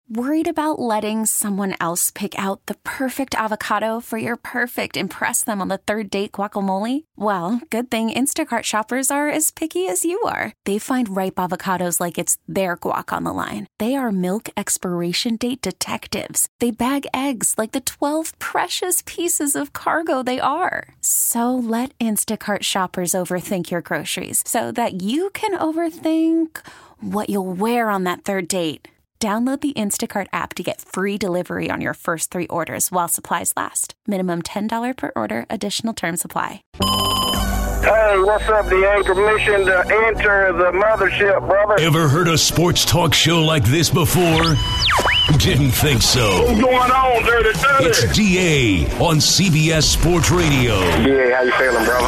Worried about letting someone else pick out the perfect avocado for your perfect impress them on the third date guacamole? Well, good thing Instacart shoppers are as picky as you are. They find ripe avocados like it's their guac on the line. They are milk expiration date detectives. They bag eggs like the 12 precious pieces of cargo they are. So let Instacart shoppers overthink your groceries so that you can overthink what you'll wear on that third date. Download the Instacart app to get free delivery on your first 3 orders while supplies last. Minimum $10 per order. Additional terms apply. Hey, what's up, DA? Permission to enter the mothership, brother. Ever heard a sports talk show like this before? Didn't think so. What's going on, Dirty? It's DA on CBS Sports Radio. DA, how you feeling, brother?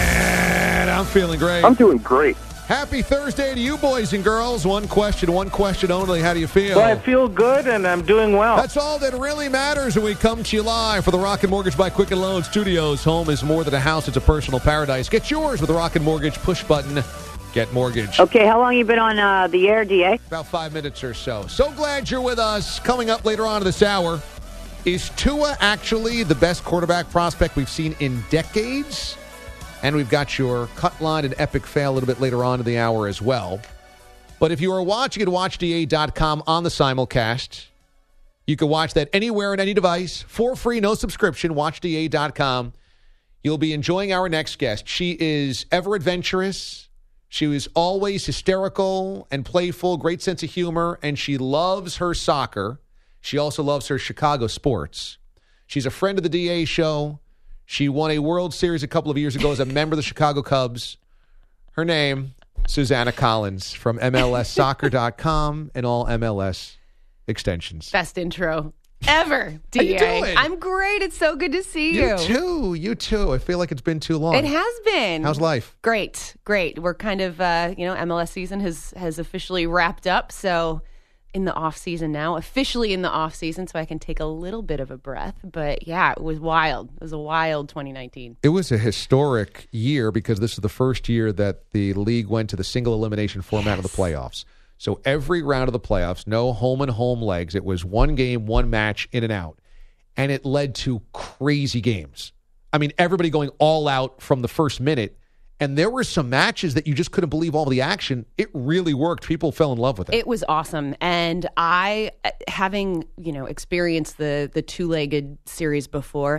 Man, I'm feeling great. I'm doing great. Happy Thursday to you, boys and girls. One question only. How do you feel? Well, I feel good, and I'm doing well. That's all that really matters when we come to you live for the Rocket Mortgage by Quicken Loan Studios. Home is more than a house. It's a personal paradise. Get yours with the Rocket Mortgage push button. Get mortgage. Okay, how long you been on the air, DA? About 5 minutes or so. So glad you're with us. Coming up later on in this hour, is Tua actually the best quarterback prospect we've seen in decades? And we've got your cut line and epic fail a little bit later on in the hour as well. But if you are watching at watchda.com on the simulcast, you can watch that anywhere on any device for free, no subscription, watchda.com. You'll be enjoying our next guest. She is ever adventurous. She was always hysterical and playful, great sense of humor, and she loves her soccer. She also loves her Chicago sports. She's a friend of the DA show. She won a World Series a couple of years ago as a member of the Chicago Cubs. Her name, Susanna Collins from MLSsoccer.com and all MLS extensions. Best intro ever, DA. How you doing? I'm great. It's so good to see you. You too. I feel like it's been too long. It has been. How's life? Great. We're kind of, MLS season has officially wrapped up, so in the off season now, officially in the off season, so I can take a little bit of a breath. But yeah, it was wild. It was a wild 2019. It was a historic year because this is the first year that the league went to the single elimination format of the playoffs. So every round of the playoffs, no home and home legs. It was one game, one match, in and out. And it led to crazy games. I mean, everybody going all out from the first minute. And there were some matches that you just couldn't believe all the action. It really worked. People fell in love with it. It was awesome. And I, having, experienced the two-legged series before,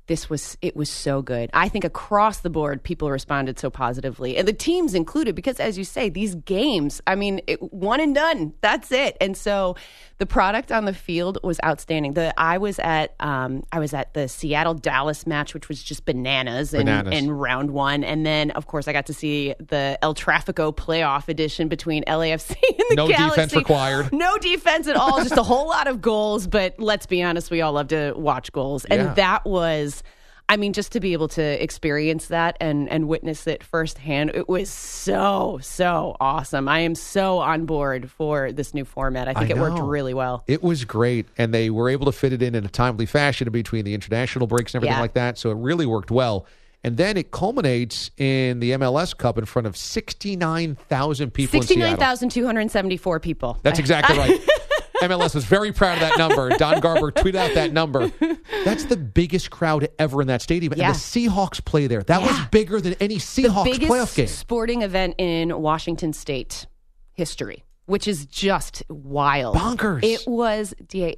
it was so good. I think across the board, people responded so positively. And the teams included, because as you say, these games, one and done. That's it. And so the product on the field was outstanding. I was at the Seattle-Dallas match, which was just bananas. In round one. And then, of course, I got to see the El Tráfico playoff edition between LAFC and the Galaxy. No defense required. No defense at all. Just a whole lot of goals. But let's be honest, we all love to watch goals. And that was... just to be able to experience that and witness it firsthand, it was so awesome. I am so on board for this new format. I think it worked really well. It was great, and they were able to fit it in a timely fashion in between the international breaks and everything like that, so it really worked well. And then it culminates in the MLS Cup in front of 69,000 people in Seattle. 69,274 people. That's exactly right. MLS was very proud of that number. Don Garber tweeted out that number. That's the biggest crowd ever in that stadium. And the Seahawks play there. That was bigger than any Seahawks playoff game. The biggest sporting event in Washington State history, which is just wild. Bonkers. It was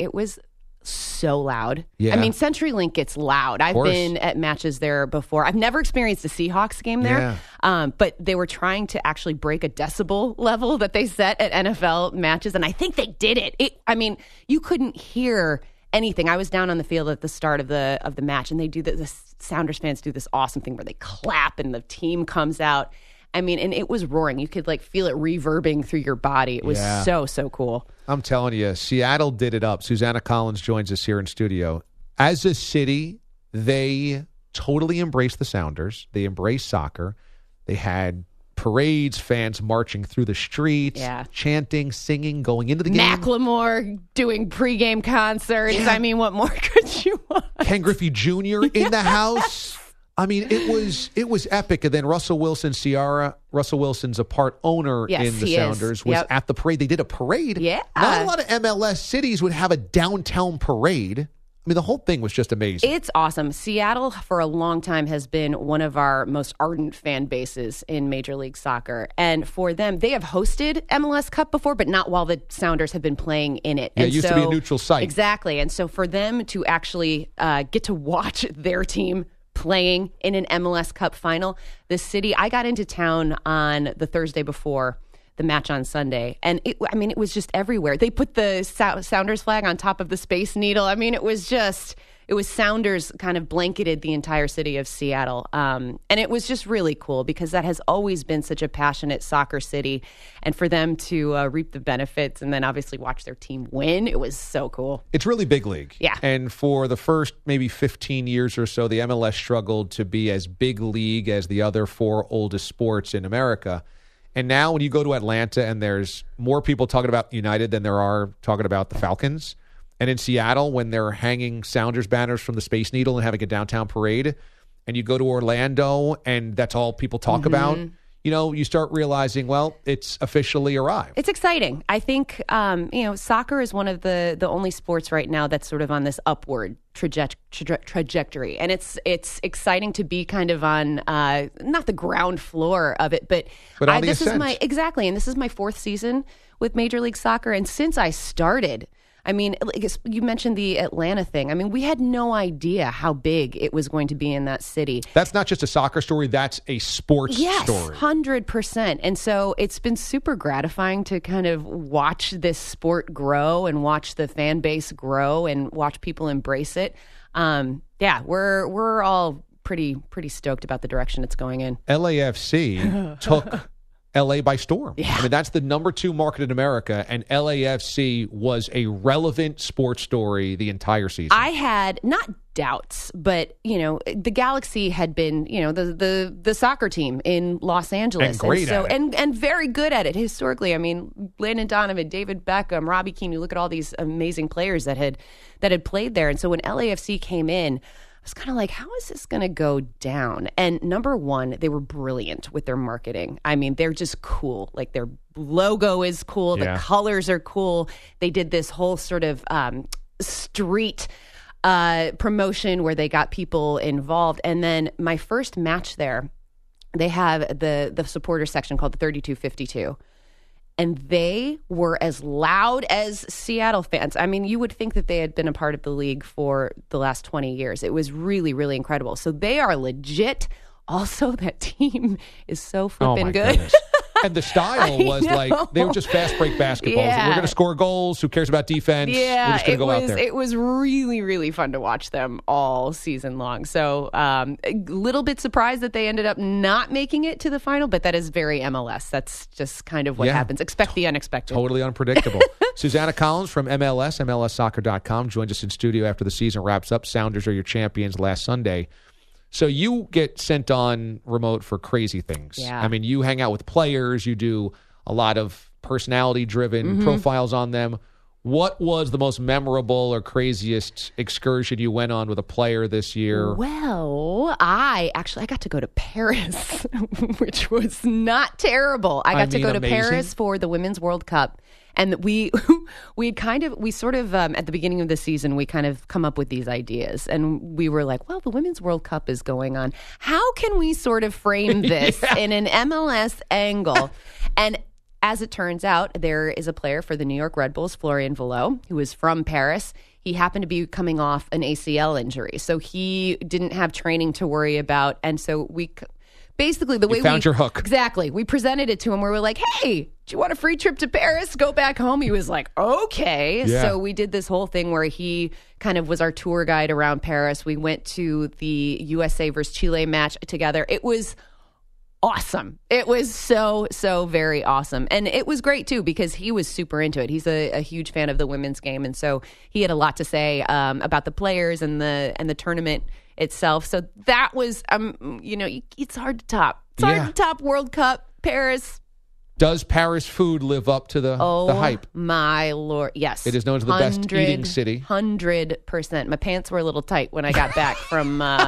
so loud. Yeah. CenturyLink gets loud. I've been at matches there before. I've never experienced a Seahawks game there, but they were trying to actually break a decibel level that they set at NFL matches, and I think they did it. You couldn't hear anything. I was down on the field at the start of the match, and they do the Sounders fans do this awesome thing where they clap and the team comes out. And it was roaring. You could feel it reverbing through your body. It was so cool. I'm telling you, Seattle did it up. Susanna Collins joins us here in studio. As a city, they totally embraced the Sounders. They embraced soccer. They had parades, fans marching through the streets, chanting, singing, going into the game. Macklemore doing pregame concerts. Yeah. What more could you want? Ken Griffey Jr. in the house. I mean, it was epic. And then Russell Wilson's a part owner Yes, in the he is. Sounders, was Yep. at the parade. They did a parade. Yeah. Not a lot of MLS cities would have a downtown parade. I mean, the whole thing was just amazing. It's awesome. Seattle, for a long time, has been one of our most ardent fan bases in Major League Soccer. And for them, they have hosted MLS Cup before, but not while the Sounders have been playing in it. Yeah, And it used to be a neutral site. Exactly. And so for them to actually get to watch their team playing in an MLS Cup final, the city, I got into town on the Thursday before the match on Sunday. And it was just everywhere. They put the Sounders flag on top of the Space Needle. I mean, it was Sounders kind of blanketed the entire city of Seattle. And it was just really cool because that has always been such a passionate soccer city. And for them to reap the benefits and then obviously watch their team win, it was so cool. It's really big league. Yeah. And for the first maybe 15 years or so, the MLS struggled to be as big league as the other four oldest sports in America. And now when you go to Atlanta and there's more people talking about United than there are talking about the Falcons. And in Seattle, when they're hanging Sounders banners from the Space Needle and having a downtown parade, and you go to Orlando and that's all people talk about, you start realizing, well, it's officially arrived. It's exciting. I think, soccer is one of the only sports right now that's sort of on this upward trajectory. And it's exciting to be kind of on, not the ground floor of it, but on the this ascent. And this is my fourth season with Major League Soccer. And since I started, I mean, you mentioned the Atlanta thing. I mean, we had no idea how big it was going to be in that city. That's not just a soccer story. That's a sports story. Yes, 100%. And so it's been super gratifying to kind of watch this sport grow and watch the fan base grow and watch people embrace it. We're all pretty stoked about the direction it's going in. LAFC took LA by storm. Yeah. I mean, that's the number 2 market in America, and LAFC was a relevant sports story the entire season. I had not doubts, but the Galaxy had been, the soccer team in Los Angeles, And great at it. and very good at it historically. I mean, Landon Donovan, David Beckham, Robbie Keane. You look at all these amazing players that had played there, and so when LAFC came in, I was kind of like, how is this going to go down? And number one, they were brilliant with their marketing. I mean, they're just cool. Like their logo is cool. Yeah. The colors are cool. They did this whole sort of street promotion where they got people involved. And then my first match there, they have the supporter section called the 3252. And they were as loud as Seattle fans. I mean, you would think that they had been a part of the league for the last 20 years. It was really, really incredible. So they are legit. Also, that team is so flipping good. Goodness. And the style was like, they were just fast break basketballs. Yeah. We're going to score goals. Who cares about defense? Yeah, We're just going to go out there. It was really, really fun to watch them all season long. So a little bit surprised that they ended up not making it to the final, but that is very MLS. That's just kind of what happens. Expect the unexpected. Totally unpredictable. Susanna Collins from MLS, MLSsoccer.com, joins us in studio after the season wraps up. Sounders are your champions last Sunday. So you get sent on remote for crazy things. Yeah. I mean, you hang out with players. You do a lot of personality-driven profiles on them. What was the most memorable or craziest excursion you went on with a player this year? Well, I got to go to Paris, which was not terrible. I got to go to amazing. Paris for the Women's World Cup. And we sort of at the beginning of the season, we kind of come up with these ideas. And we were like, well, the Women's World Cup is going on. How can we sort of frame this in an MLS angle? And as it turns out, there is a player for the New York Red Bulls, Florian Valot, who is from Paris. He happened to be coming off an ACL injury. So he didn't have training to worry about. And so basically, the way we found your hook. Exactly. We presented it to him where we're like, hey, do you want a free trip to Paris? Go back home. He was like, okay. Yeah. So we did this whole thing where he kind of was our tour guide around Paris. We went to the USA versus Chile match together. It was awesome. It was so very awesome. And it was great, too, because he was super into it. He's a huge fan of the women's game. And so he had a lot to say about the players and the tournament itself. So that was, it's hard to top. It's hard to top World Cup, Paris. Does Paris food live up to the hype? My Lord, yes. It is known as the best eating city. 100%. My pants were a little tight when I got back from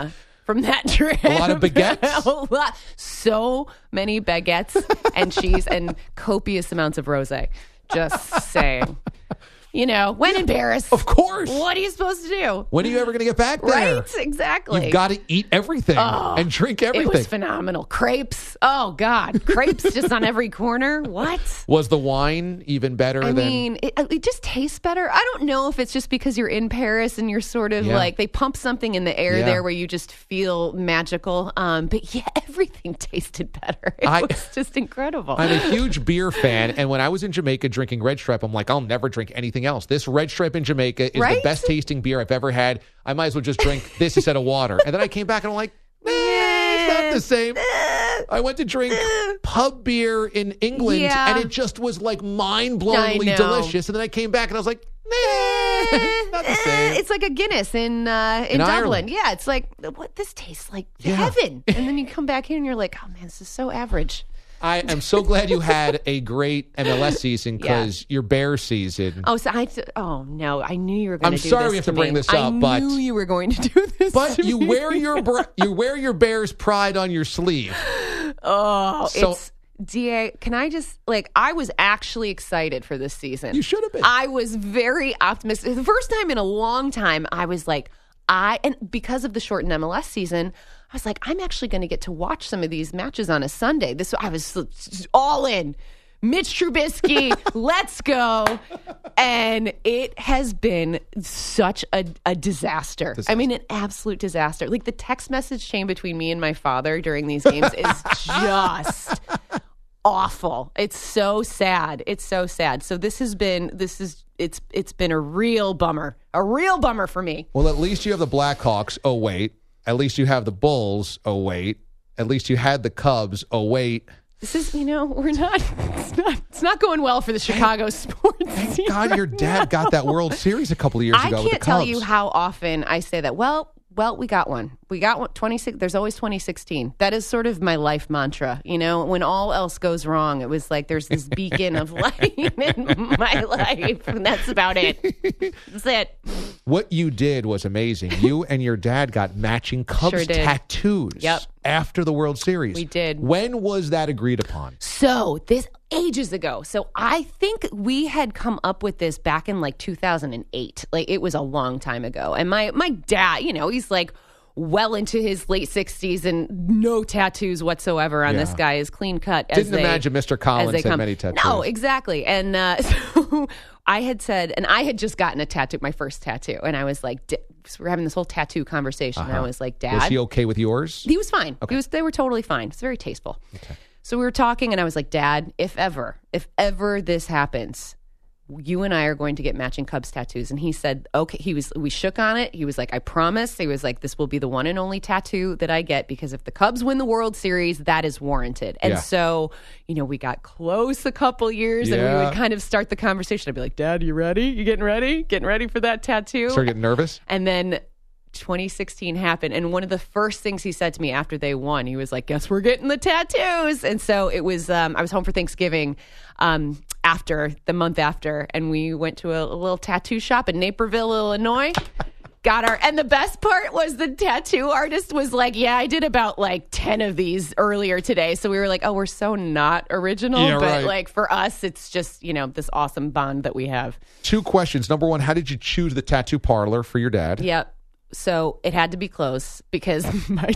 from that trip. A lot of baguettes? A lot. So many baguettes and cheese and copious amounts of rosé. Just saying. You know, when in Paris. Of course. What are you supposed to do? When are you ever going to get back there? Right? Exactly. You've got to eat everything and drink everything. It was phenomenal. Crepes. Oh, God. Crepes just on every corner. What? Was the wine even better I mean, it just tastes better. I don't know if it's just because you're in Paris and you're sort of like, they pump something in the air there where you just feel magical. But yeah, everything tasted better. It was just incredible. I'm a huge beer fan. And when I was in Jamaica drinking Red Stripe, I'm like, I'll never drink anything else. This Red Stripe in Jamaica is the best tasting beer I've ever had. I might as well just drink this instead of water. And then I came back and I'm like, it's not the same. I went to drink pub beer in England and it just was like mind-blowingly delicious. And then I came back and I was like, it's not the same. It's like a Guinness in Dublin. Ireland. Yeah, it's like, what? This tastes like heaven. And then you come back here and you're like, oh man, this is so average. I am so glad you had a great MLS season because your Bears season. Oh no, I knew you were going to do this. I'm sorry we have to bring this up, but I knew you were going to do this. But you wear your Bears pride on your sleeve. Oh, so, DA, can I just, I was actually excited for this season. You should have been. I was very optimistic. The first time in a long time, I was like, and because of the shortened MLS season, I was like, I'm actually going to get to watch some of these matches on a Sunday. I was all in. Mitch Trubisky, let's go. And it has been such a disaster. I mean, an absolute disaster. Like the text message chain between me and my father during these games is just awful. It's so sad. It's so sad. So it's been a real bummer. A real bummer for me. Well, at least you have the Blackhawks. Oh, wait. At least you have the Bulls. Oh, wait. At least you had the Cubs. Oh, wait. This is, it's not going well for the Chicago sports team. Thank God your dad got that World Series a couple of years ago with the Cubs. I can't tell you how often I say that. Well, we got one. We got one. 26. There's always 2016. That is sort of my life mantra. You know, when all else goes wrong, it was like there's this beacon of light in my life, and that's about it. That's it. What you did was amazing. You and your dad got matching Cubs tattoos after the World Series. We did. When was that agreed upon? So this ages ago. So I think we had come up with this back in 2008. It was a long time ago. And my dad, he's well into his late 60s and no tattoos whatsoever on this guy. Is clean cut. Didn't imagine Mr. Collins had many tattoos. No, exactly. And so I had said, and I had just gotten a tattoo, my first tattoo. And I was like, so we're having this whole tattoo conversation. And I was like, Dad. Was he okay with yours? He was fine. Okay. They were totally fine. It's very tasteful. Okay. So we were talking and I was like, Dad, if ever this happens, you and I are going to get matching Cubs tattoos. And he said, okay. We shook on it. He was like, I promise. He was like, this will be the one and only tattoo that I get because if the Cubs win the World Series, that is warranted. And so, we got close a couple years and we would kind of start the conversation. I'd be like, Dad, you ready? You getting ready? Getting ready for that tattoo? Start getting nervous? And then 2016 happened. And one of the first things he said to me after they won, he was like, guess we're getting the tattoos. And so it was, I was home for Thanksgiving the month after, and we went to a little tattoo shop in Naperville, Illinois. And the best part was the tattoo artist was like, yeah, I did about 10 of these earlier today. So we were like, oh, we're so not original. Yeah, but right. For us, it's just, this awesome bond that we have. 2 questions. Number 1, how did you choose the tattoo parlor for your dad? Yep. So it had to be close because my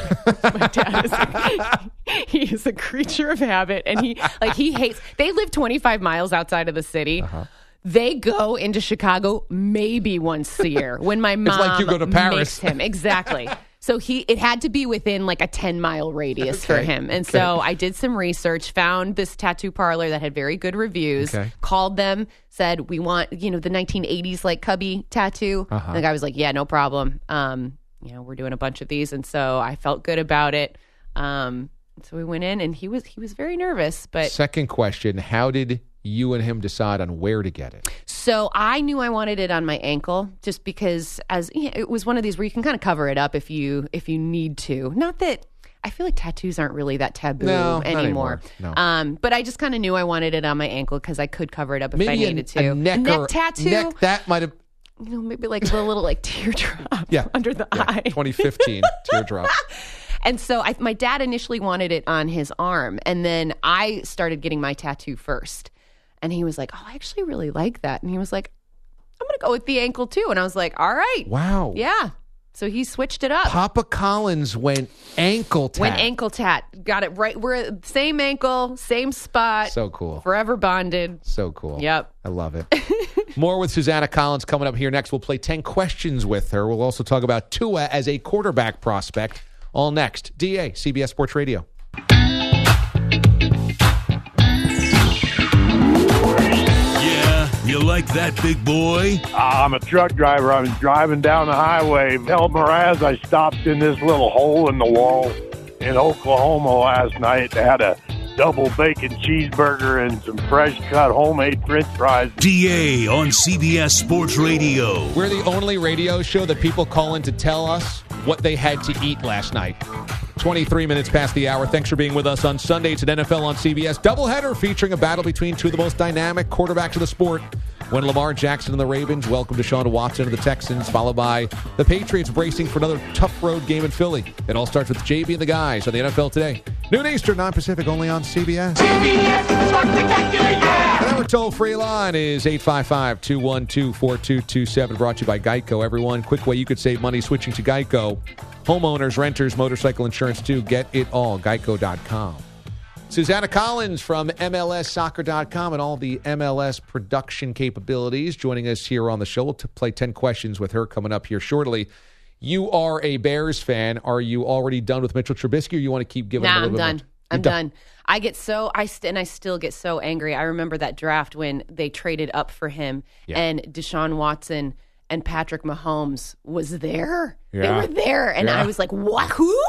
dad he is a creature of habit, and he hates. They live 25 miles outside of the city. Uh-huh. They go into Chicago maybe once a year when my mom it's like you go to Paris. Makes him. Exactly. So it had to be within a 10-mile radius for him. And so I did some research, found this tattoo parlor that had very good reviews, called them, said, we want, the 1980s Cubby tattoo. Uh-huh. And the guy was like, yeah, no problem. We're doing a bunch of these. And so I felt good about it. So we went in and he was very nervous. But second question, how did you and him decide on where to get it? So I knew I wanted it on my ankle just because it was one of these where you can kind of cover it up if you need to. Not that I feel like tattoos aren't really that taboo anymore. No. But I just kind of knew I wanted it on my ankle because I could cover it up if I needed to. A neck tattoo. Neck, that might have. maybe like a little like teardrop under the eye. 2015 teardrop. And so my dad initially wanted it on his arm, and then I started getting my tattoo first. And he was like, oh, I actually really like that. And he was like, I'm going to go with the ankle too. And I was like, all right. Wow. Yeah. So he switched it up. Papa Collins went ankle tat. Got it right. We're same ankle, same spot. So cool. Forever bonded. So cool. Yep. I love it. More with Susanna Collins coming up here next. We'll play 10 questions with her. We'll also talk about Tua as a quarterback prospect. All next. DA, CBS Sports Radio. You like that, big boy? I'm a truck driver. I was driving down the highway. El Miraz, I stopped in this little hole in the wall in Oklahoma last night. They had a double bacon cheeseburger and some fresh cut homemade french fries. DA on CBS Sports Radio. We're the only radio show that people call in to tell us what they had to eat last night. 23 minutes past the hour. Thanks for being with us on Sunday. It's an NFL on CBS doubleheader featuring a battle between two of the most dynamic quarterbacks of the sport. When Lamar Jackson and the Ravens welcome Deshaun Watson and the Texans, followed by the Patriots bracing for another tough road game in Philly. It all starts with JB and the guys on the NFL Today. Noon Eastern, 9 Pacific, only on CBS. CBS Spectacular, yeah! And our toll-free line is 855-212-4227, brought to you by Geico. Everyone, quick way you could save money switching to Geico. Homeowners, renters, motorcycle insurance too. Get it all. Geico.com. Susanna Collins from MLSsoccer.com and all the MLS production capabilities joining us here on the show. We'll play 10 questions with her coming up here shortly. You are a Bears fan. Are you already done with Mitchell Trubisky, or you want to keep giving him a little bit more? I'm done. I get so I still get so angry. I remember that draft when they traded up for him and Deshaun Watson and Patrick Mahomes was there. Yeah. They were there. And I was like, what? Who?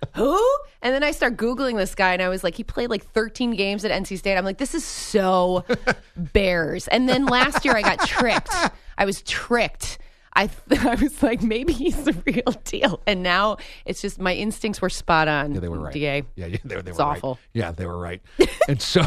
And then I start Googling this guy, and I was like, he played like 13 games at NC State. I'm like, this is so Bears. And then last year I got tricked. I was tricked. I was like, maybe he's the real deal. And now it's just my instincts were spot on. Yeah, they were right. DA. Yeah, they were awful. Right. Yeah, they were right. and so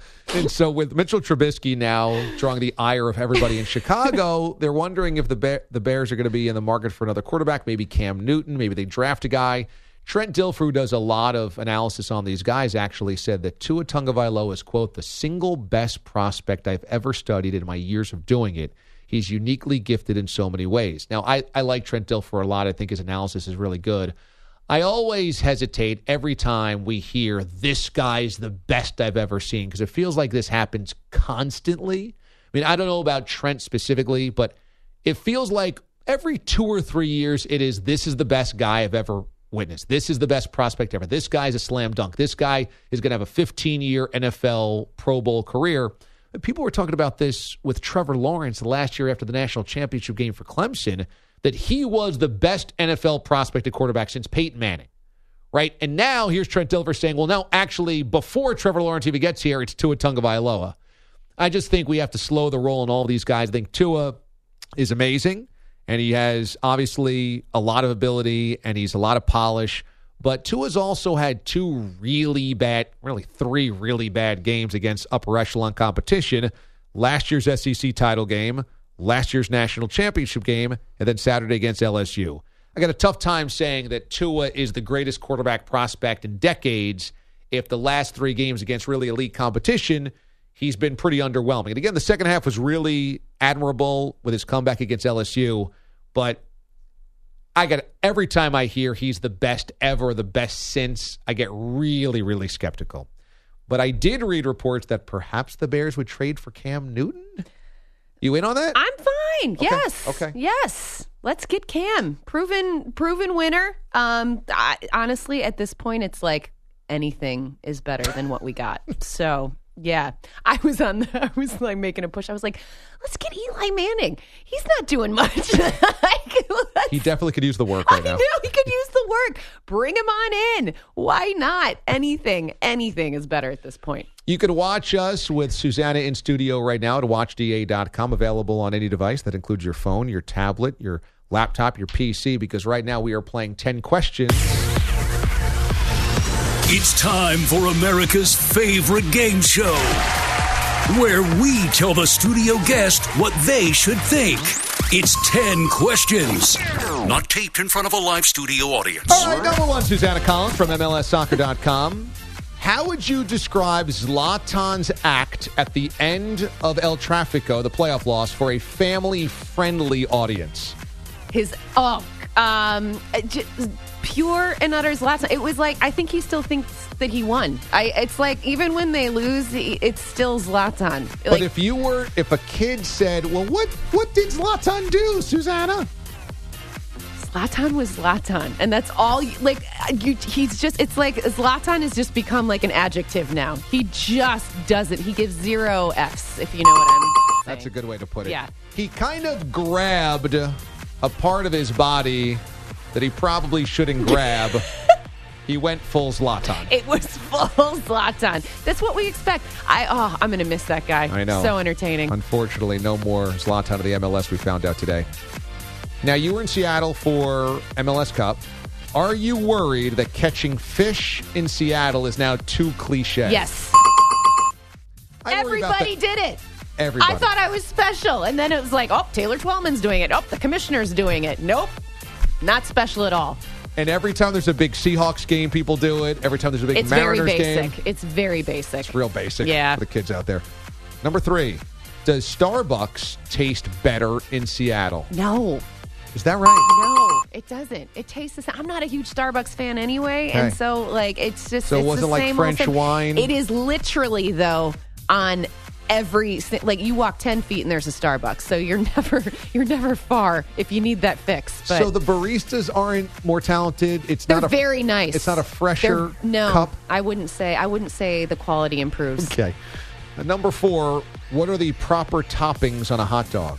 with Mitchell Trubisky now drawing the ire of everybody in Chicago, they're wondering if the Bears are going to be in the market for another quarterback, maybe Cam Newton, maybe they draft a guy. Trent Dilfer, who does a lot of analysis on these guys, actually said that Tua Tagovailoa is, quote, the single best prospect I've ever studied in my years of doing it. He's uniquely gifted in so many ways. Now, I like Trent Dilfer a lot. I think his analysis is really good. I always hesitate every time we hear this guy's the best I've ever seen, because it feels like this happens constantly. I mean, I don't know about Trent specifically, but it feels like every 2 or 3 years this is the best guy I've ever witnessed. This is the best prospect ever. This guy's a slam dunk. This guy is going to have a 15-year NFL Pro Bowl career. People were talking about this with Trevor Lawrence last year after the national championship game for Clemson, that he was the best NFL prospect at quarterback since Peyton Manning, right? And now here's Trent Dilfer saying, well, no, actually, before Trevor Lawrence even gets here, it's Tua Tagovailoa. I just think we have to slow the roll on all these guys. I think Tua is amazing, and he has obviously a lot of ability, and he's a lot of polish. But Tua's also had three really bad games against upper echelon competition. Last year's SEC title game, last year's national championship game, and then Saturday against LSU. I got a tough time saying that Tua is the greatest quarterback prospect in decades if the last 3 games against really elite competition, he's been pretty underwhelming. And again, the second half was really admirable with his comeback against LSU, but every time I hear he's the best ever, the best since, I get really, really skeptical. But I did read reports that perhaps the Bears would trade for Cam Newton. You in on that? I'm fine. Okay. Yes. Okay. Yes. Let's get Cam. Proven winner. Honestly, at this point, it's like anything is better than what we got. So, yeah. I was like making a push. I was like, let's get Eli Manning. He's not doing much. He definitely could use the work right now. I know, he could use the work. Bring him on in. Why not? Anything is better at this point. You can watch us with Susanna in studio right now at watchda.com, available on any device. That includes your phone, your tablet, your laptop, your PC, because right now we are playing 10 questions. It's time for America's favorite game show, where we tell the studio guest what they should think. It's 10 questions. Not taped in front of a live studio audience. All right, number one, Susanna Collins from MLSsoccer.com. How would you describe Zlatan's act at the end of El Tráfico, the playoff loss, for a family-friendly audience? Pure and utter Zlatan. It was like, I think he still thinks that he won. It's like, even when they lose, it's still Zlatan. But if a kid said, well, what did Zlatan do, Susanna? Zlatan was Zlatan, and that's all. He's just. It's like Zlatan has just become like an adjective now. He just doesn't. He gives 0 Fs, if you know what I'm saying. That's a good way to put it. Yeah. He kind of grabbed a part of his body that he probably shouldn't grab. He went full Zlatan. It was full Zlatan. That's what we expect. I'm going to miss that guy. I know. So entertaining. Unfortunately, no more Zlatan of the MLS, we found out today. Now, you were in Seattle for MLS Cup. Are you worried that catching fish in Seattle is now too cliche? Yes. Everybody did it. Everybody. I thought I was special. And then it was like, Taylor Twellman's doing it. The commissioner's doing it. Nope. Not special at all. And every time there's a big Seahawks game, people do it. Every time there's a big Mariners game. It's very basic. It's real basic for the kids out there. Number 3, does Starbucks taste better in Seattle? No. Is that right? No, it doesn't. It tastes the same. I'm not a huge Starbucks fan anyway, and so it's just. So it's it wasn't the like same French old thing. wine? It is literally, though, on every, you walk 10 feet and there's a Starbucks, so you're never far if you need that fix. But so the baristas aren't more talented. They're very nice. It's not a fresher no, cup. I wouldn't say the quality improves. Okay. Number 4, what are the proper toppings on a hot dog?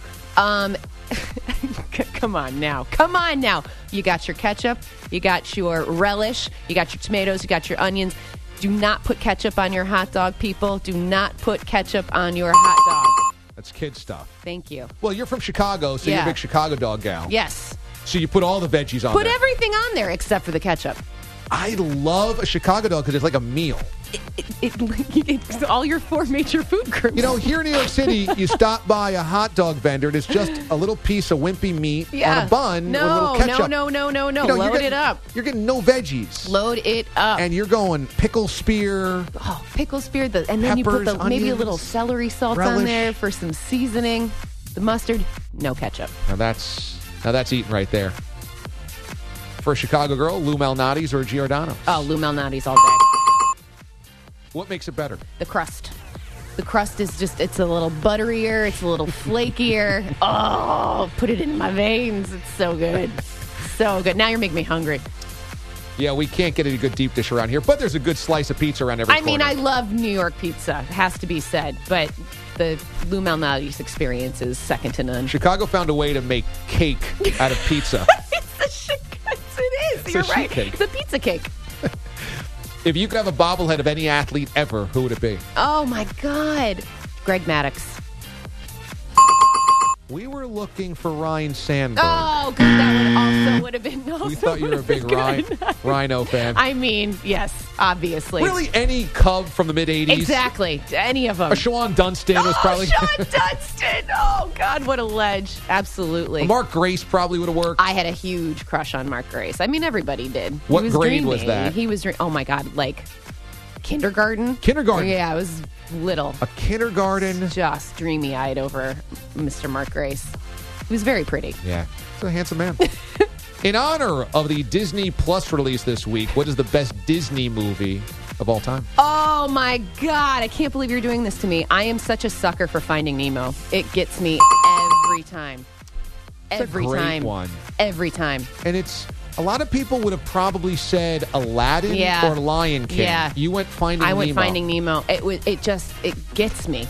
Come on now. You got your ketchup, you got your relish, you got your tomatoes, you got your onions. Do not put ketchup on your hot dog, people. Do not put ketchup on your hot dog. That's kid stuff. Thank you. Well, you're from Chicago, so you're a big Chicago dog gal. Yes. So you put all the veggies on Put there. everything on there except for the ketchup. I love a Chicago dog because it's like a meal. It's all your 4 major food groups. You know, here in New York City, you stop by a hot dog vendor, and it's just a little piece of wimpy meat on a bun with a little ketchup. No. You know, Load it up. You're getting no veggies. Load it up. And you're going pickle spear. Oh, pickle spear. And then you put maybe a little celery salt on there for some seasoning. The mustard, no ketchup. Now that's eating right there. For a Chicago girl, Lou Malnati's or Giordano's? Oh, Lou Malnati's all day. What makes it better? The crust. The crust is just, it's a little butterier. It's a little flakier. Oh, put it in my veins. It's so good. So good. Now you're making me hungry. Yeah, we can't get any good deep dish around here, but there's a good slice of pizza around every corner. I love New York pizza. It has to be said. But the Lou Malnati's experience is second to none. Chicago found a way to make cake out of pizza. It is. You're right. Cake. It's a pizza cake. If you could have a bobblehead of any athlete ever, who would it be? Oh, my God. Greg Maddux. We were looking for Ryan Sandberg. Oh, good. That would have been. We thought you were a big Rhino fan. I mean, yes, obviously. Really, any Cub from the mid-'80s? Exactly. Any of them. A Sean Dunston was probably... Sean Dunston! Oh, God, what a ledge. Absolutely. Mark Grace probably would have worked. I had a huge crush on Mark Grace. I mean, everybody did. What grade dreamy. Was that? He was, oh, my God, like kindergarten? Kindergarten? Yeah, I was little. A kindergarten? Just dreamy-eyed over Mr. Mark Grace. He was very pretty. Yeah. He's a handsome man. In honor of the Disney Plus release this week, what is the best Disney movie of all time? Oh, my God. I can't believe you're doing this to me. I am such a sucker for Finding Nemo. It gets me every time. Every time. One. Every time. And it's... A lot of people would have probably said Aladdin or Lion King. Yeah. You went Finding Nemo. I went Finding Nemo. It gets me.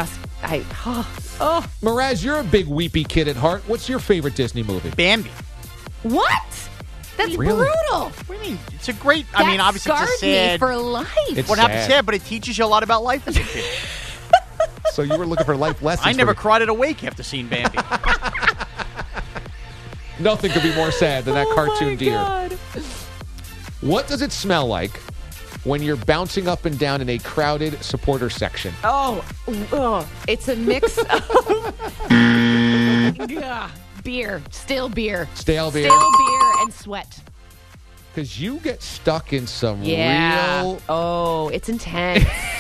Mraz, you're a big weepy kid at heart. What's your favorite Disney movie? Bambi. What? That's brutal. What do you mean? It's a great... I mean, obviously scarred it's a sad... me for life. It's what happens sad, but it teaches you a lot about life as a kid. So you were looking for life lessons. I never cried at a wake after seeing Bambi. Nothing could be more sad than that cartoon deer. God. What does it smell like when you're bouncing up and down in a crowded supporter section? Oh, it's a mix of beer. Still beer. Stale beer. Stale beer and sweat. Because you get stuck in some Yeah. real... Oh, it's intense.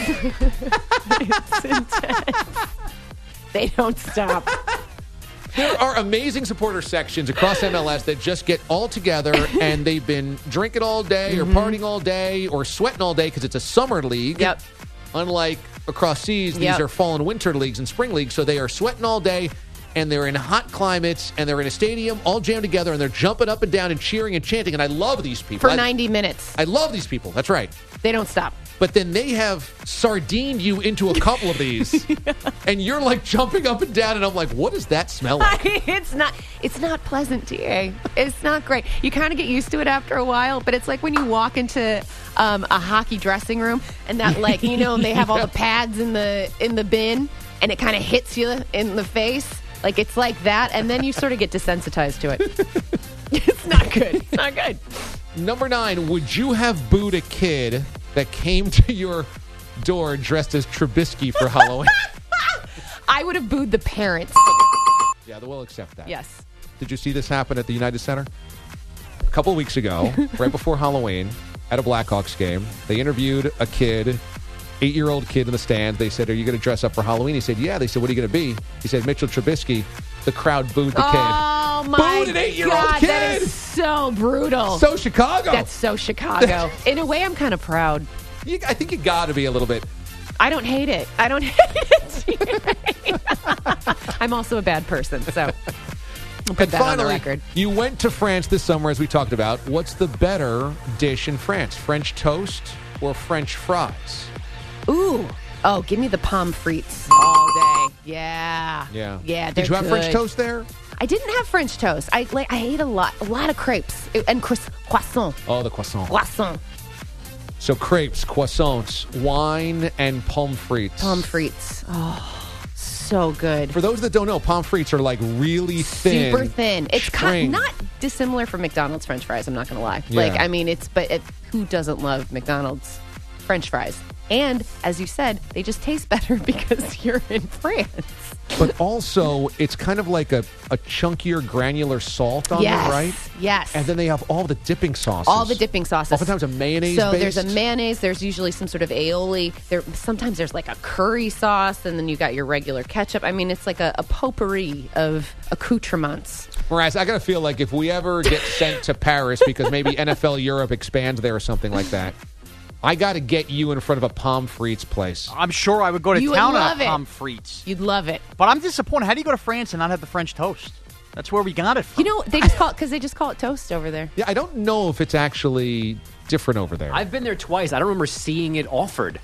It's intense. They don't stop. There are amazing supporter sections across MLS that just get all together and they've been drinking all day or partying all day or sweating all day because it's a summer league. Yep. Unlike across seas, these Yep. are fall and winter leagues and spring leagues. So they are sweating all day and they're in hot climates and they're in a stadium all jammed together and they're jumping up and down and cheering and chanting. And I love these people. For 90 minutes. I love these people. That's right. They don't stop. But then they have sardined you into a couple of these, and you're like jumping up and down, and I'm like, what does that smell like? It's not pleasant, TA. It's not great. You kind of get used to it after a while, but it's like when you walk into a hockey dressing room and that, like, you know, they have all the pads in the bin, and it kind of hits you in the face. Like, it's like that, and then you sort of get desensitized to it. It's not good. It's not good. Number 9, would you have booed a kid that came to your door dressed as Trubisky for Halloween? I would have booed the parents. Yeah, we'll accept that. Yes. Did you see this happen at the United Center? A couple of weeks ago, right before Halloween, at a Blackhawks game, they interviewed a kid, 8-year-old kid in the stand. They said, are you going to dress up for Halloween? He said, yeah. They said, what are you going to be? He said, Mitchell Trubisky. The crowd booed the kid. Oh, my Booed an 8-year-old God, kid. that is so brutal. So Chicago. That's so Chicago. In a way, I'm kind of proud. I think you got to be a little bit. I don't hate it. I don't hate it. I'm also a bad person, so I'll put And that on the finally, record. you went to France this summer, as we talked about. What's the better dish in France, French toast or French fries? Ooh. Oh, give me the pommes frites all day. Yeah. Yeah. Yeah, Did you have French good. toast there? I didn't have French toast. I ate a lot of crepes and croissant. Oh, the croissant. Croissant. So crepes, croissants, wine, and pommes frites. Pommes frites. Oh, so good. For those that don't know, pommes frites are like really thin. Super thin. It's string. not dissimilar from McDonald's French fries, I'm not going to lie. Yeah. Like, I mean, who doesn't love McDonald's French fries? And, as you said, they just taste better because you're in France. But also, it's kind of like a chunkier, granular salt on Yes. them, right? Yes. And then they have all the dipping sauces. All the dipping sauces. Oftentimes a mayonnaise So based. there's a mayonnaise. There's usually some sort of aioli. Sometimes there's like a curry sauce, and then you got your regular ketchup. I mean, it's like a potpourri of accoutrements. Whereas I got to feel like if we ever get sent to Paris because maybe NFL Europe expands there or something like that, I got to get you in front of a pommes frites place. I'm sure I would go to You would town love on it. pommes frites. You'd love it. But I'm disappointed. How do you go to France and not have the French toast? That's where we got it from. You know, they just call it toast over there. Yeah, I don't know if it's actually different over there. I've been there twice. I don't remember seeing it offered.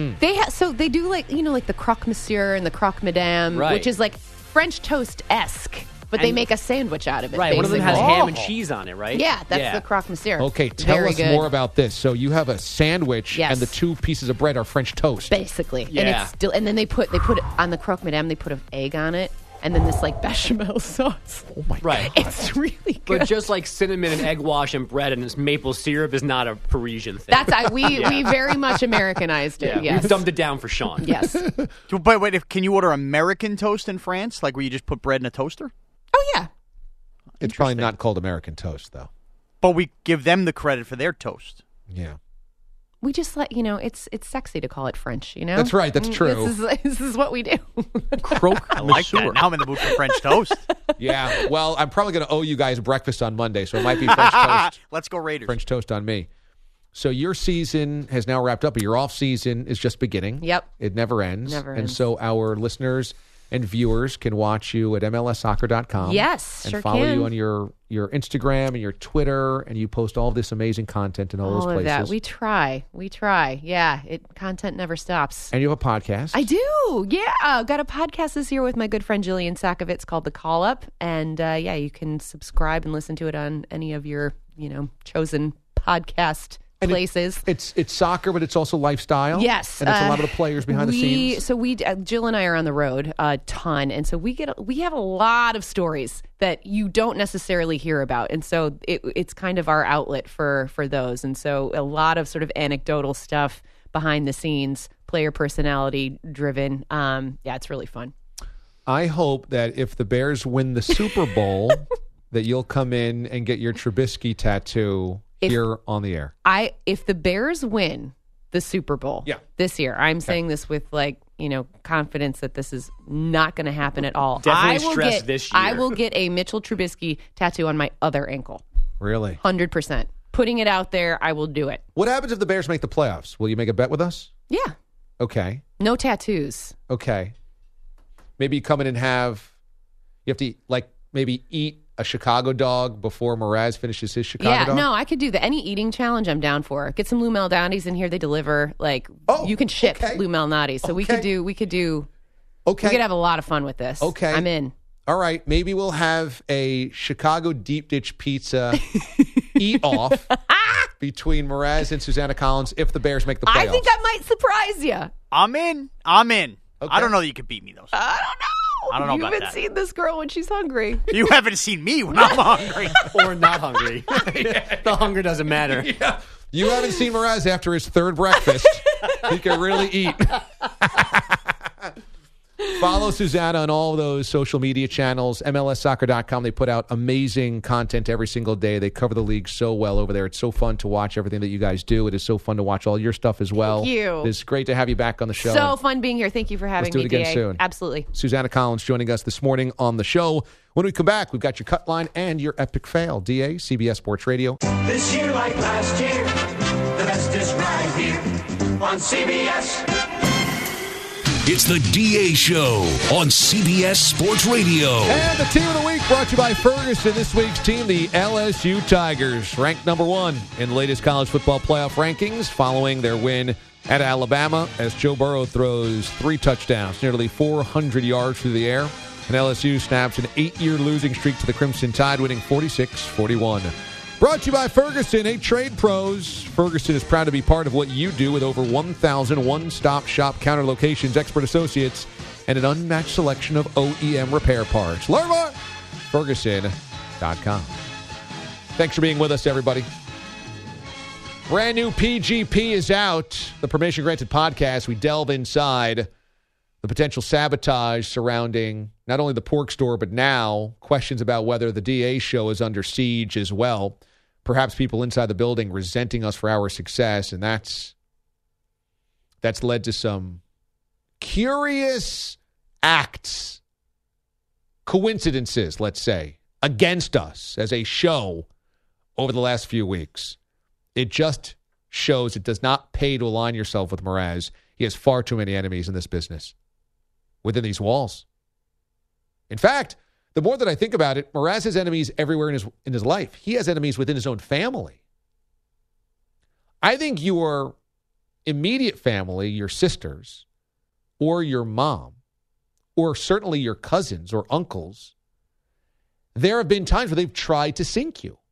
So they do like the croque monsieur and the croque madame, Right. which is like French toast-esque, but they And- make a sandwich out of it. Right. One of them has basically. ham and cheese on it, right? Yeah, that's the croque monsieur. Okay, tell Very us good. more about this. So you have a sandwich, Yes. and the 2 pieces of bread are French toast. Basically, and Yeah. it's still, and then they put it on the croque madame. They put an egg on it, and then this like bechamel sauce. Oh my Right. It's really good. But just like cinnamon and egg wash and bread and this maple syrup is not a Parisian thing. We very much Americanized it. yeah, Yes. we've dumbed it down for Sean. Yes. But wait, can you order American toast in France? Like where you just put bread in a toaster? Oh yeah. It's probably not called American toast, though. But we give them the credit for their toast. Yeah. We just it's sexy to call it French. You know. That's right, that's true. This is what we do. Croque I like that. Now I'm in the mood for French toast. Yeah. Well, I'm probably going to owe you guys breakfast on Monday, so it might be French toast. Let's go Raiders. French toast on me. So your season has now wrapped up, but your off season is just beginning. Yep. It never ends. Never And ends. so our listeners and viewers can watch you at MLSsoccer.com. Yes, and sure follow can. you on your Instagram and your Twitter, and you post all this amazing content in all those All places. of that. We try. Yeah. Content never stops. And you have a podcast. I do. Yeah. I've got a podcast this year with my good friend Jillian Sakovitz called The Call Up. And you can subscribe and listen to it on any of your, chosen podcast places. It's soccer, but it's also lifestyle. Yes, And it's a lot of the players behind the scenes. So Jill and I are on the road a ton, and so we have a lot of stories that you don't necessarily hear about, and so it's kind of our outlet for those, and so a lot of sort of anecdotal stuff behind the scenes, player personality driven. It's really fun. I hope that if the Bears win the Super Bowl, that you'll come in and get your Trubisky tattoo here on the air. If the Bears win the Super Bowl this year, I'm saying this with confidence that this is not going to happen at all. Definitely stress this year. I will get a Mitchell Trubisky tattoo on my other ankle. Really? 100%. Putting it out there, I will do it. What happens if the Bears make the playoffs? Will you make a bet with us? Yeah. Okay. No tattoos. Okay. Maybe you come in and you have to maybe eat a Chicago dog before Mraz finishes his Chicago dog? No, I could do that. Any eating challenge I'm down for. Get some Lou Malnati's in here. They deliver, you can ship Lou Malnati's. So we could do, we could have a lot of fun with this. Okay. I'm in. All right. Maybe we'll have a Chicago deep dish pizza eat-off between Mraz and Susanna Collins if the Bears make the playoffs. I think I might surprise you. I'm in. Okay. I don't know that you could beat me, though. I don't know. I don't know about that. You haven't seen this girl when she's hungry. You haven't seen me when I'm hungry. Or not hungry. The hunger doesn't matter. Yeah. You haven't seen Mraz after his third breakfast. He can really eat. Follow Susanna on all those social media channels, MLSsoccer.com. They put out amazing content every single day. They cover the league so well over there. It's so fun to watch everything that you guys do. It is so fun to watch all your stuff as well. Thank you. It's great to have you back on the show. So fun being here. Thank you for having me. Let's do it again soon. Absolutely. Susanna Collins joining us this morning on the show. When we come back, we've got your cut line and your epic fail. DA, CBS Sports Radio. This year like last year, the best is right here on CBS. It's the DA Show on CBS Sports Radio. And the team of the week brought to you by Ferguson. This week's team, the LSU Tigers, ranked number 1 in the latest college football playoff rankings following their win at Alabama as Joe Burrow throws 3 touchdowns, nearly 400 yards through the air. And LSU snaps an 8-year losing streak to the Crimson Tide, winning 46-41. Brought to you by Ferguson, 8 trade pros. Ferguson is proud to be part of what you do with over 1,000 one-stop shop counter locations, expert associates, and an unmatched selection of OEM repair parts. Learn more at Ferguson.com. Thanks for being with us, everybody. Brand new PGP is out. The Permission Granted podcast. We delve inside the potential sabotage surrounding not only the pork store, but now questions about whether the DA show is under siege as well. Perhaps people inside the building resenting us for our success, and that's led to some curious acts, coincidences, let's say, against us as a show over the last few weeks. It just shows it does not pay to align yourself with Mraz. He has far too many enemies in this business within these walls. In fact, the more that I think about it, Mraz has enemies everywhere in his life. He has enemies within his own family. I think your immediate family, your sisters, or your mom, or certainly your cousins or uncles, there have been times where they've tried to sink you.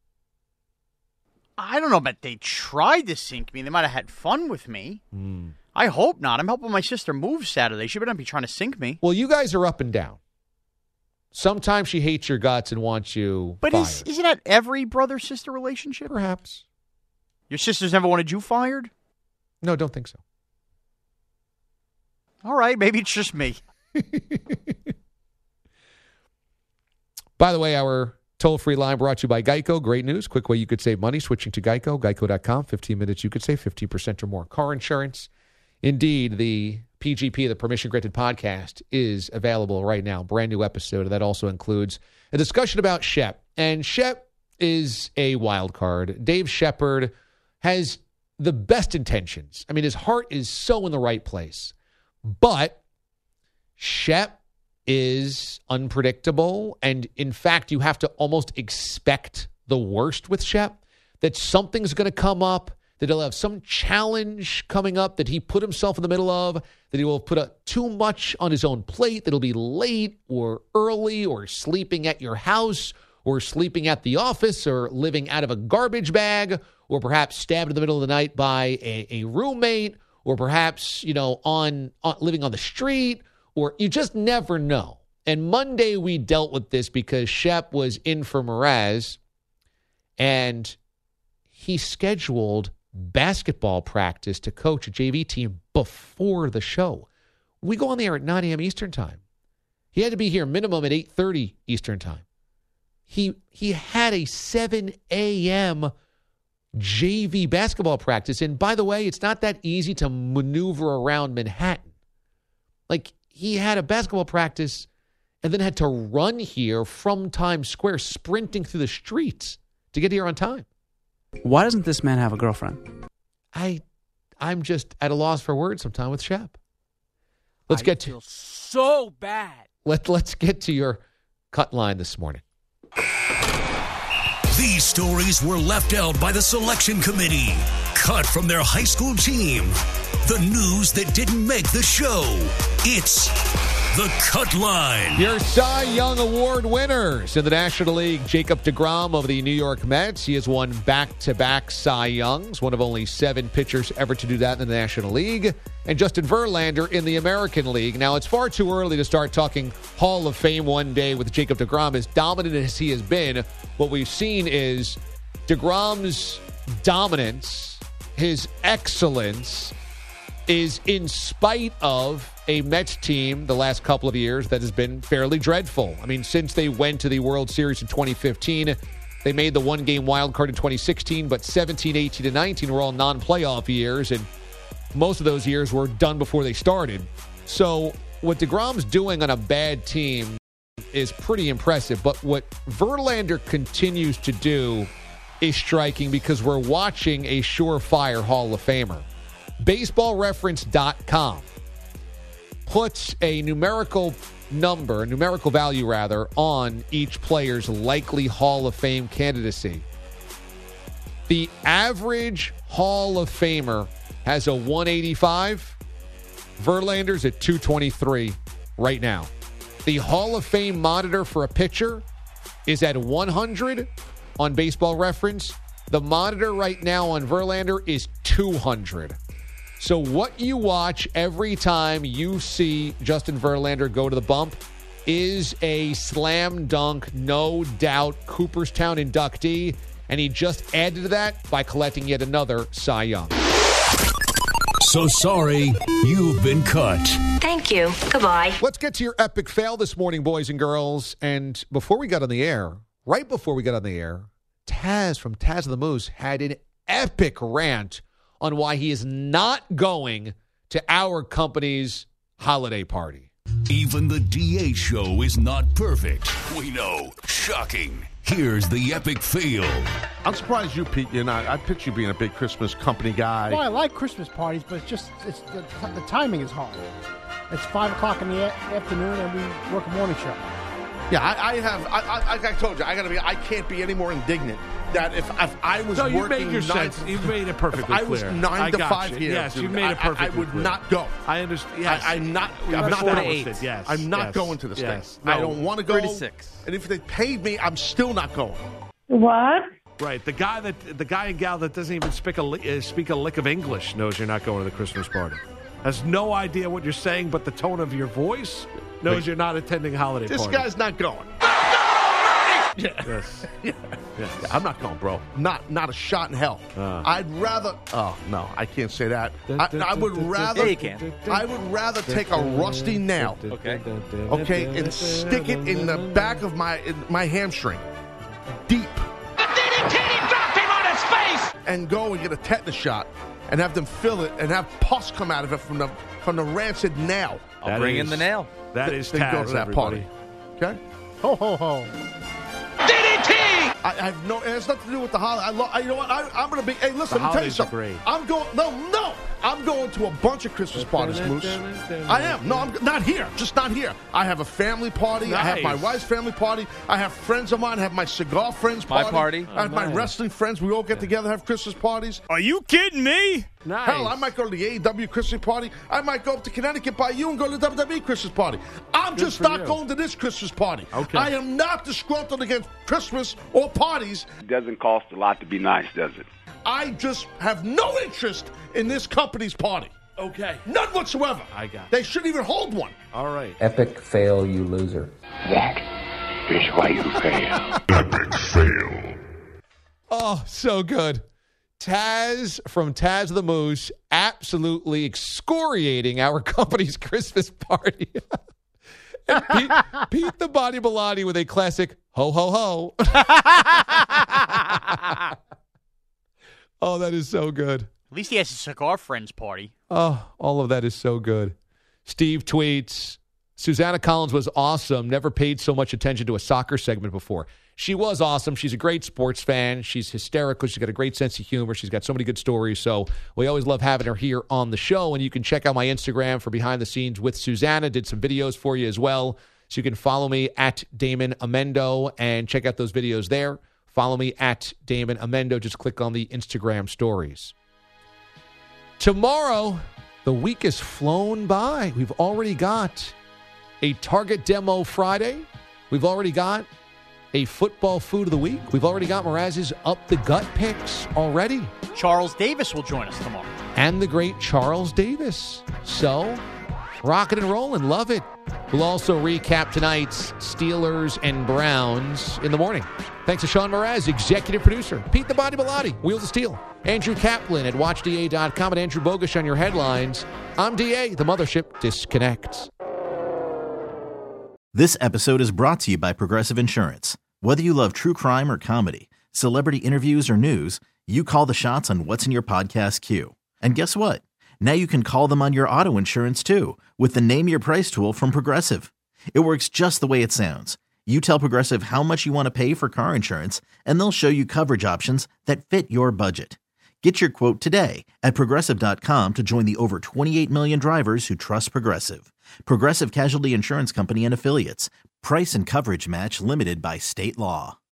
I don't know about they tried to sink me. They might have had fun with me. I hope not. I'm helping my sister move Saturday. She better not be trying to sink me. Well, you guys are up and down. Sometimes she hates your guts and wants you fired. But isn't that every brother-sister relationship? Perhaps. Your sisters never wanted you fired? No, don't think so. All right, maybe it's just me. By the way, our toll-free line brought to you by Geico. Great news. Quick way you could save money switching to Geico. Geico.com. 15 minutes, you could save 50% or more. Car insurance. Indeed, the PGP, the Permission Granted podcast, is available right now. Brand new episode. That also includes a discussion about Shep. And Shep is a wild card. Dave Shepard has the best intentions. I mean, his heart is so in the right place. But Shep is unpredictable. And in fact, you have to almost expect the worst with Shep, that something's going to come up, that he'll have some challenge coming up that he put himself in the middle of, that he will put too much on his own plate, that he'll be late or early or sleeping at your house or sleeping at the office or living out of a garbage bag or perhaps stabbed in the middle of the night by a roommate or perhaps, on living on the street, or you just never know. And Monday we dealt with this because Shep was in for Mraz and he scheduled basketball practice to coach a JV team before the show. We go on the air at 9 a.m. Eastern time. He had to be here minimum at 8:30 Eastern time. He had a 7 a.m. JV basketball practice. And by the way, it's not that easy to maneuver around Manhattan. Like, he had a basketball practice and then had to run here from Times Square, sprinting through the streets to get here on time. Why doesn't this man have a girlfriend? I'm just at a loss for words sometime with Shep. Let's get to so bad. Let's get to your cut line this morning. These stories were left out by the selection committee, cut from their high school team. The news that didn't make the show. It's the Cut Line. Your Cy Young Award winners in the National League. Jacob deGrom of the New York Mets. He has won back-to-back Cy Youngs, one of only 7 pitchers ever to do that in the National League. And Justin Verlander in the American League. Now, it's far too early to start talking Hall of Fame one day with Jacob deGrom. As dominant as he has been, what we've seen is deGrom's dominance, his excellence, is in spite of a Mets team the last couple of years that has been fairly dreadful. I mean, since they went to the World Series in 2015, they made the one-game wild card in 2016, but 17, 18, and 19 were all non-playoff years, and most of those years were done before they started. So what deGrom's doing on a bad team is pretty impressive, but what Verlander continues to do is striking because we're watching a surefire Hall of Famer. BaseballReference.com puts a numerical value on each player's likely Hall of Fame candidacy. The average Hall of Famer has a 185. Verlander's at 223 right now. The Hall of Fame monitor for a pitcher is at 100 on Baseball Reference. The monitor right now on Verlander is 200. So what you watch every time you see Justin Verlander go to the bump is a slam dunk, no doubt, Cooperstown inductee, and he just added to that by collecting yet another Cy Young. So sorry, you've been cut. Thank you. Goodbye. Let's get to your epic fail this morning, boys and girls. And before we got on the air, right before we got on the air, Taz from Taz of the Moose had an epic rant on why he is not going to our company's holiday party. Even the DA show is not perfect. We know. Shocking. Here's the epic fail. I'm surprised you, Pete, you're not. I picture you being a big Christmas company guy. Well, I like Christmas parties, but it's the timing is hard. It's 5 o'clock in the afternoon, and we work a morning show. Yeah, I told you, I can't be any more indignant that if I was working... No, you made your sense. You made it perfectly clear. I was 9 to 5 here. Yes, dude, you made it perfectly I would clear. not go. I understand. Yes. I'm not Yes. I'm not going to this thing. No, I don't want to go. 36. And if they paid me, I'm still not going. What? Right. The guy and gal that doesn't even speak a lick of English knows you're not going to the Christmas party. Has no idea what you're saying, but the tone of your voice knows you're not attending a holiday party. This guy's not going. Yes. Yeah, I'm not going, bro. Not a shot in hell. I'd rather. Oh no, I can't say that. I would rather. Yeah, you can. I would rather take a rusty nail. Okay, and stick it in the back of my hamstring, deep. The DDT dropped him on his face. And go and get a tetanus shot, and have them fill it, and have pus come out of it from the rancid nail. I'll bring in the nail. That is then Taz, go to that everybody. party. Okay. Ho ho ho. DDT! I have no. It has nothing to do with the holiday. You know what? I'm going to be. Hey, listen. Let me tell you something. Great. I'm going. No. I'm going to a bunch of Christmas parties, Moose. I am. No, I'm not here. Just not here. I have a family party. Nice. I have my wife's family party. I have friends of mine. I have my cigar friends party. My party. I have my wrestling friends. We all get together, have Christmas parties. Are you kidding me? Nice. Hell, I might go to the AEW Christmas party. I might go up to Connecticut by you and go to the WWE Christmas party. I'm Good just for not you. going to this Christmas party. Okay. I am not disgruntled against Christmas or parties. It doesn't cost a lot to be nice, does it? I just have no interest in this company's party. Okay. None whatsoever. I got it. They shouldn't even hold one. All right. Epic fail, you loser. That is why you fail. Epic fail. Oh, so good. Taz from Taz the Moose absolutely excoriating our company's Christmas party. Pete the Body Bilotti with a classic ho, ho, ho. Oh, that is so good. At least he has a cigar friends party. Oh, all of that is so good. Steve tweets, Susanna Collins was awesome. Never paid so much attention to a soccer segment before. She was awesome. She's a great sports fan. She's hysterical. She's got a great sense of humor. She's got so many good stories. So we always love having her here on the show. And you can check out my Instagram for behind the scenes with Susanna. Did some videos for you as well. So you can follow me at Damon Amendo and check out those videos there. Follow me at Damon Amendo. Just click on the Instagram stories. Tomorrow, the week has flown by. We've already got a Target Demo Friday. We've already got a football food of the week. We've already got Mraz's Up the Gut picks already. Charles Davis will join us tomorrow. And the great Charles Davis. So, rocking and rolling. Love it. We'll also recap tonight's Steelers and Browns in the morning. Thanks to Sean Mraz, executive producer. Pete the Body Bilotti, Wheels of Steel. Andrew Kaplan at WatchDA.com and Andrew Bogush on your headlines. I'm DA. The mothership disconnects. This episode is brought to you by Progressive Insurance. Whether you love true crime or comedy, celebrity interviews or news, you call the shots on what's in your podcast queue. And guess what? Now you can call them on your auto insurance too with the Name Your Price tool from Progressive. It works just the way it sounds. You tell Progressive how much you want to pay for car insurance, and they'll show you coverage options that fit your budget. Get your quote today at Progressive.com to join the over 28 million drivers who trust Progressive. Progressive Casualty Insurance Company and Affiliates. Price and coverage match limited by state law.